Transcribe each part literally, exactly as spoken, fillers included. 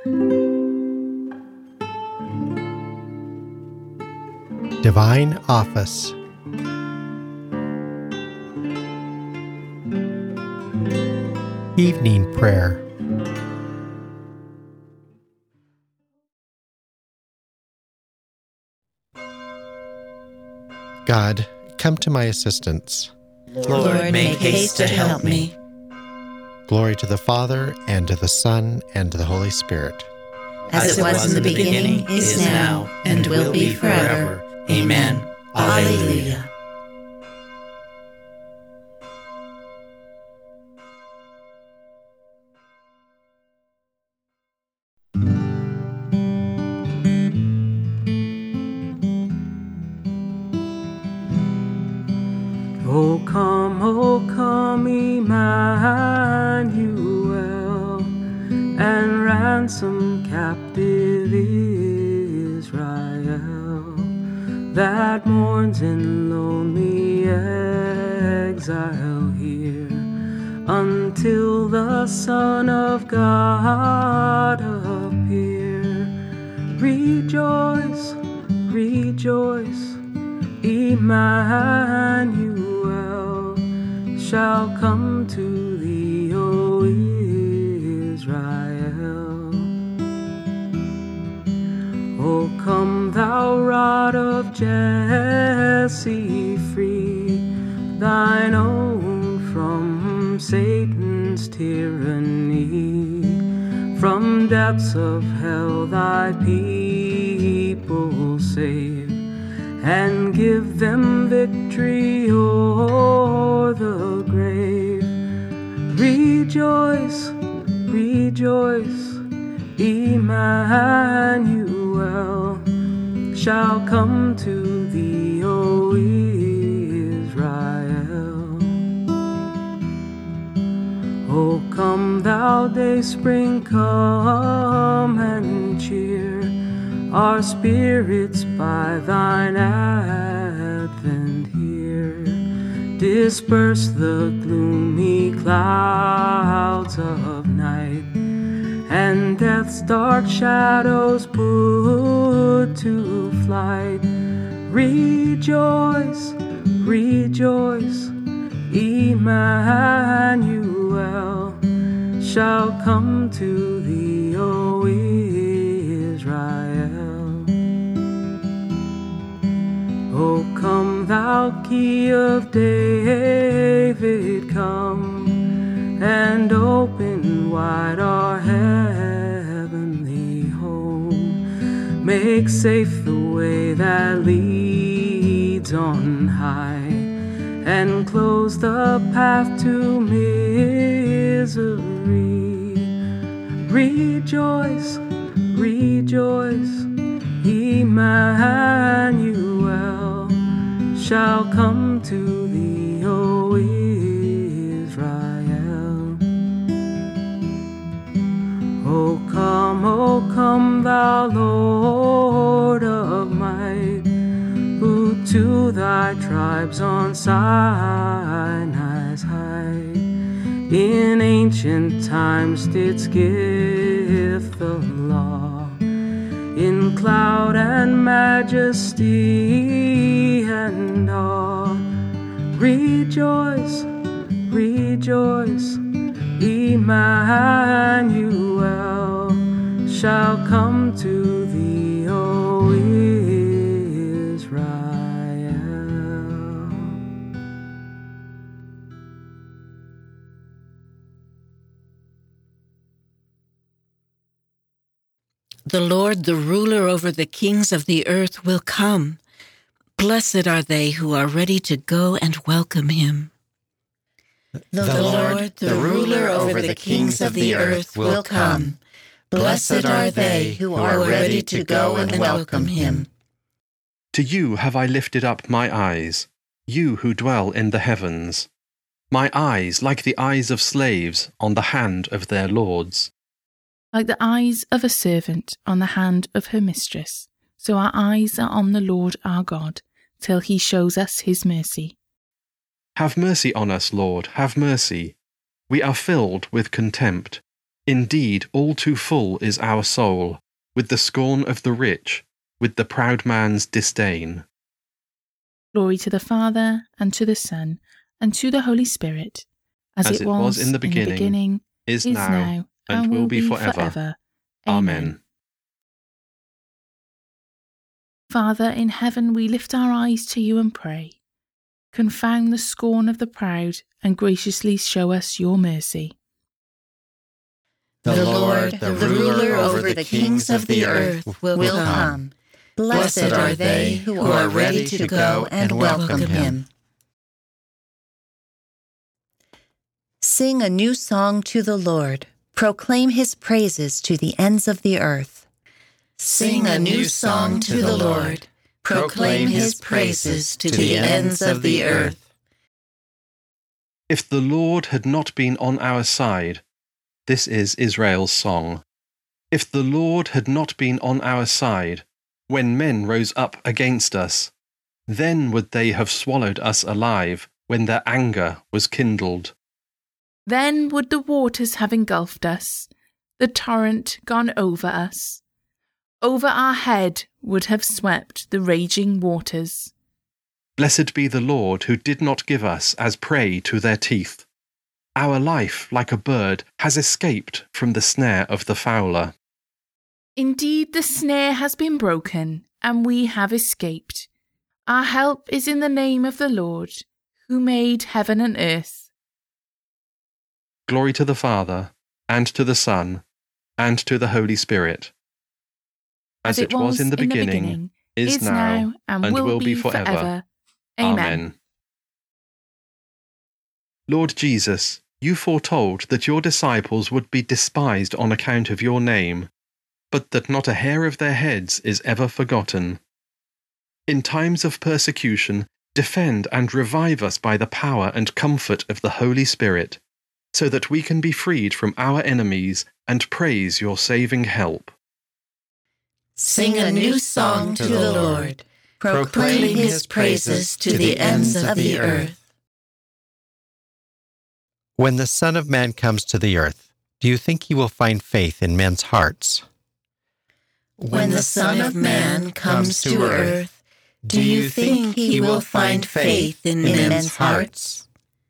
Divine Office. Evening Prayer. God, come to my assistance. Lord, make haste to help me. Glory to the Father, and to the Son, and to the Holy Spirit. As it was in the beginning, is now, and will be forever. Amen. Alleluia. O come, O come, Emmanuel, and ransom captive Israel, that mourns in lonely exile here, until the Son of God appear. Rejoice, rejoice, Emmanuel shall come to thee, O Israel. O come, thou rod of Jesse, free thine own from Satan's tyranny. From depths of hell thy people save, and give them victory o'er the grave. Rejoice, rejoice, Emmanuel shall come to thee, O Israel. O come, thou dayspring, come and cheer our spirits by thine advent here. Disperse the gloomy clouds of night, and death's dark shadows put to flight. Rejoice, rejoice, Emmanuel shall come to thee, O Israel. O come, thou Key of David, come and open wide our heavenly home. Make safe the way that leads on high, and close the path to misery. Rejoice, rejoice, Emmanuel shall come to thee, O Israel. O come, O come, thou Lord of might, who to thy tribes on Sinai's height in ancient times didst give the law, in cloud and majesty and awe. Rejoice, rejoice, Emmanuel shall come to thee, O Israel. The Lord, the ruler over the kings of the earth, will come. Blessed are they who are ready to go and welcome him. The, the Lord, the ruler over the kings of the earth, will come. Blessed are they who are ready to go and welcome him. To you have I lifted up my eyes, you who dwell in the heavens. My eyes, like the eyes of slaves, on the hand of their lords. Like the eyes of a servant on the hand of her mistress, so our eyes are on the Lord our God, till he shows us his mercy. Have mercy on us, Lord, have mercy. We are filled with contempt. Indeed, all too full is our soul, with the scorn of the rich, with the proud man's disdain. Glory to the Father, and to the Son, and to the Holy Spirit, as, as it, was, was in the beginning, in the beginning is, is now, now, and, and will be, be forever. forever. Amen. Amen. Father, in heaven we lift our eyes to you and pray. Confound the scorn of the proud, and graciously show us your mercy. The Lord, the ruler over the kings of the earth, will come. Blessed are they who are ready to go and welcome him. Sing a new song to the Lord. Proclaim his praises to the ends of the earth. Sing a new song to the Lord. Proclaim his praises to the ends of the earth. If the Lord had not been on our side, this is Israel's song. If the Lord had not been on our side, when men rose up against us, then would they have swallowed us alive when their anger was kindled. Then would the waters have engulfed us, the torrent gone over us. Over our head would have swept the raging waters. Blessed be the Lord who did not give us as prey to their teeth. Our life, like a bird, has escaped from the snare of the fowler. Indeed, the snare has been broken, and we have escaped. Our help is in the name of the Lord, who made heaven and earth. Glory to the Father, and to the Son, and to the Holy Spirit. As, As it was, was in the beginning, the beginning is, is now, now and, and will, will be forever. forever. Amen. Amen. Lord Jesus, you foretold that your disciples would be despised on account of your name, but that not a hair of their heads is ever forgotten. In times of persecution, defend and revive us by the power and comfort of the Holy Spirit, so that we can be freed from our enemies and praise your saving help. Sing a new song to the Lord. Proclaim his praises to the ends of the earth. When the Son of Man comes to the earth, do you think he will find faith in men's hearts? When the Son of Man comes to earth, do you think he will find faith in men's hearts?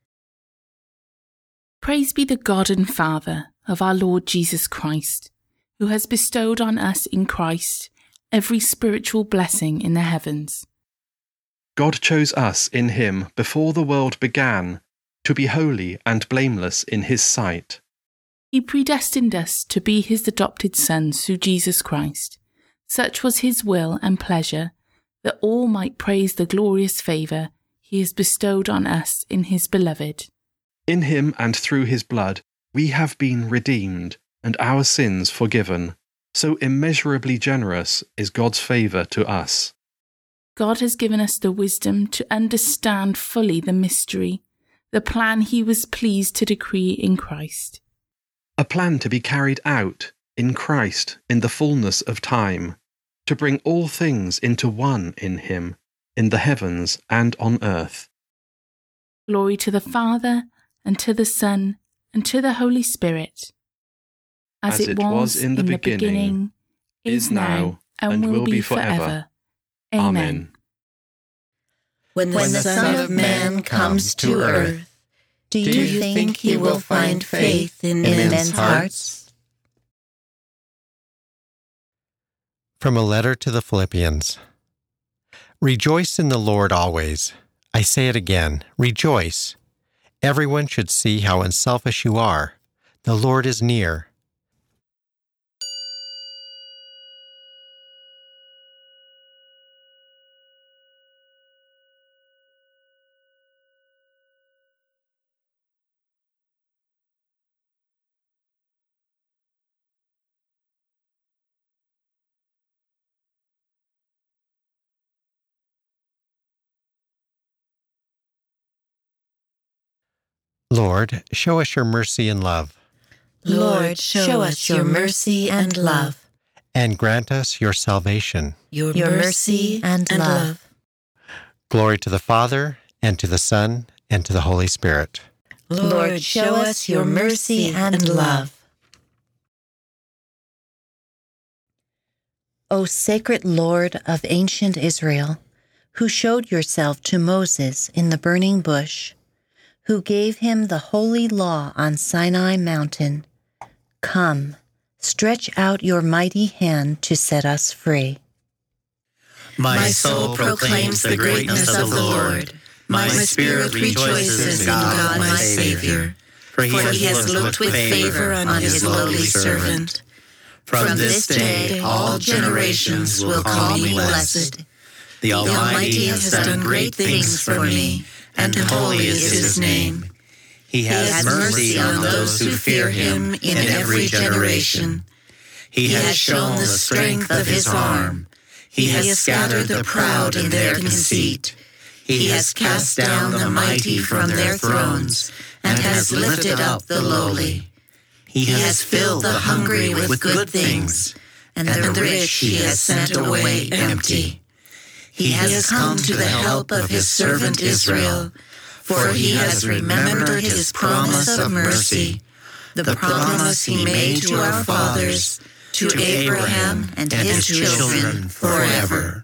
Praise be the God and Father of our Lord Jesus Christ, who has bestowed on us in Christ every spiritual blessing in the heavens. God chose us in him before the world began to be holy and blameless in his sight. He predestined us to be his adopted sons through Jesus Christ. Such was his will and pleasure, that all might praise the glorious favour he has bestowed on us in his beloved. In him and through his blood we have been redeemed, and our sins forgiven. So immeasurably generous is God's favour to us. God has given us the wisdom to understand fully the mystery, the plan he was pleased to decree in Christ. A plan to be carried out in Christ in the fullness of time, to bring all things into one in him, in the heavens and on earth. Glory to the Father, and to the Son, and to the Holy Spirit. As, As it, it was, was in the, in the beginning, beginning, is now, and, and will, will be forever. forever. Amen. Amen. When the, when the Son of Man comes to earth, do you, do you think he will find faith in men's hearts? From a letter to the Philippians. Rejoice in the Lord always. I say it again, rejoice. Everyone should see how unselfish you are. The Lord is near. Lord, show us your mercy and love. Lord, show us your mercy and love. And grant us your salvation. Your, your mercy and, and love. love. Glory to the Father, and to the Son, and to the Holy Spirit. Lord, show us your mercy and love. O sacred Lord of ancient Israel, who showed yourself to Moses in the burning bush, who gave him the holy law on Sinai mountain, come, stretch out your mighty hand to set us free. My soul proclaims the greatness of the Lord. My spirit rejoices in God my Savior, for he has looked with favor on his lowly servant. From this day all generations will call me blessed. The Almighty has done great things for me, and holy is his name. He has mercy on those who fear him in every generation. He has shown the strength of his arm. He has scattered the proud in their conceit. He has cast down the mighty from their thrones, and has lifted up the lowly. He has filled the hungry with good things, and the rich he has sent away empty. He has come to the help of his servant Israel, for he has remembered his promise of mercy, the promise he made to our fathers, to Abraham and his children forever.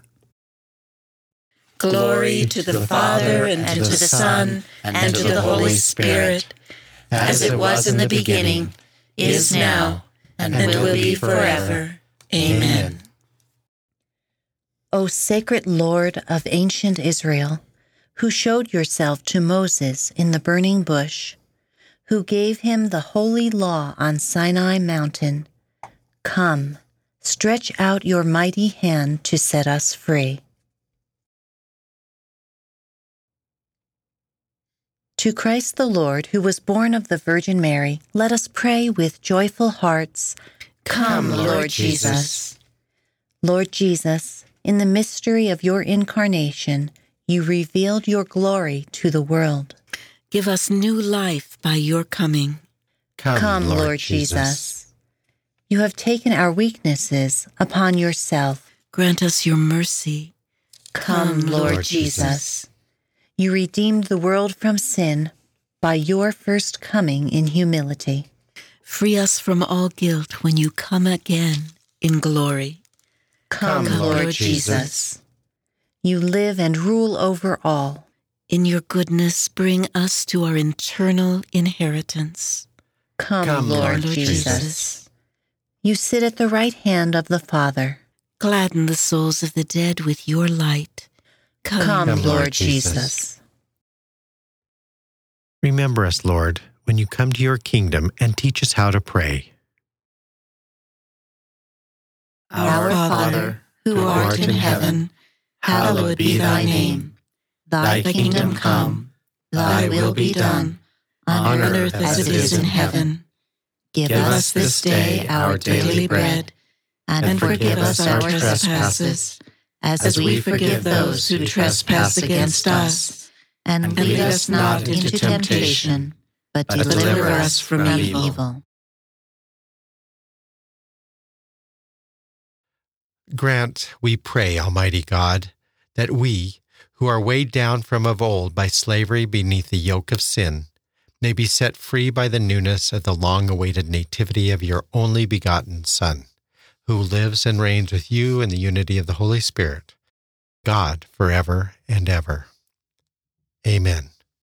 Glory to the Father, and to the Son, and to the Holy Spirit, as it was in the beginning, is now, and will be forever. Amen. O sacred Lord of ancient Israel, who showed yourself to Moses in the burning bush, who gave him the holy law on Sinai mountain, come, stretch out your mighty hand to set us free. To Christ the Lord, who was born of the Virgin Mary, let us pray with joyful hearts. Come, Lord Jesus. Lord Jesus, in the mystery of your incarnation, you revealed your glory to the world. Give us new life by your coming. Come, Come Lord, Lord Jesus. Jesus. You have taken our weaknesses upon yourself. Grant us your mercy. Come, Lord, Lord Jesus. Jesus. You redeemed the world from sin by your first coming in humility. Free us from all guilt when you come again in glory. Come, Come, Lord, Lord Jesus. Jesus. You live and rule over all. In your goodness, bring us to our eternal inheritance. Come, Come, Lord, Lord Jesus. Jesus. You sit at the right hand of the Father. Gladden the souls of the dead with your light. Come, Come, Come, Lord, Lord Jesus. Jesus. Remember us, Lord, when you come to your kingdom, and teach us how to pray. Our Father, who art in heaven, hallowed be thy name. Thy Thy kingdom come, thy will be done, on earth as it is in heaven. Give Give us us this day our daily bread, and forgive us our trespasses, as we forgive those who trespass against us. and lead us not into temptation, but but deliver us from evil. Grant, we pray, Almighty God, that we, who are weighed down from of old by slavery beneath the yoke of sin, may be set free by the newness of the long-awaited nativity of your only begotten Son, who lives and reigns with you in the unity of the Holy Spirit, God, forever and ever. Amen.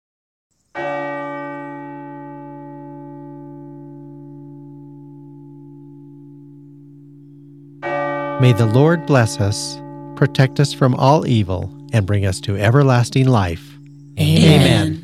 May the Lord bless us, protect us from all evil, and bring us to everlasting life. Amen.